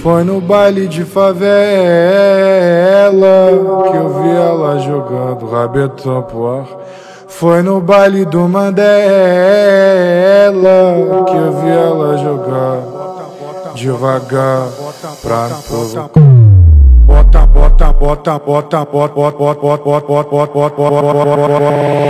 Foi no baile de favela que eu vi ela jogando rabetão pro ar. Foi no baile do Mandela que eu vi ela jogar devagar pra me provocar. Bota, bota, bota, bota, bota, bota, bota, bota, bota, bota, bota.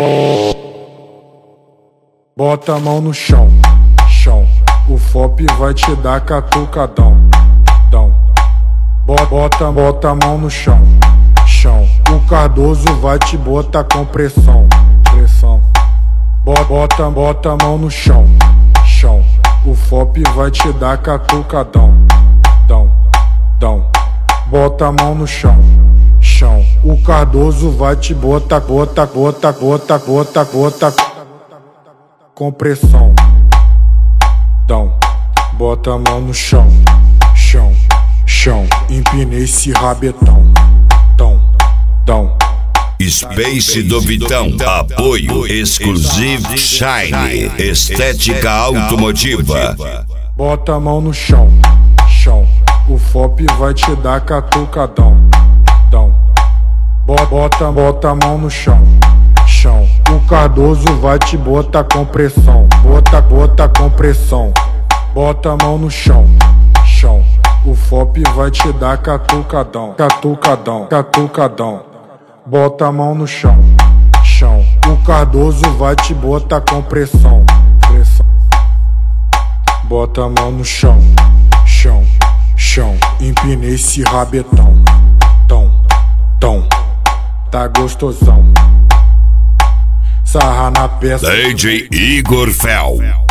Bota a mão no chão, chão. O FOP vai te dar catucadão, dão. Bota, bota a mão no chão, chão. O Cardoso vai te botar com pressão, pressão. Bota, bota a mão no chão, chão. O FOP vai te dar catucadão, dão, dão. Bota a mão no chão, chão. O Cardoso vai te botar, bota, bota, bota, bota, bota com pressão, dão. Bota a mão no chão, chão, chão. Empinei esse rabetão, dão, dão. Space do Vitão, apoio exclusivo Shine, estética automotiva. Bota a mão no chão, chão. O FOP vai te dar catucadão, dão. Bota, bota a mão no chão, chão. O Cardoso vai te botar com pressão, bota, bota com pressão. Bota a mão no chão, chão. O FOP vai te dar catucadão, catucadão, catucadão. Bota a mão no chão, chão. O Cardoso vai te botar com pressão, pressão. Bota a mão no chão, chão, chão. Empinei esse rabetão, tão, tão. Tá gostosão. Sarra na peça. DJ Igor Fel.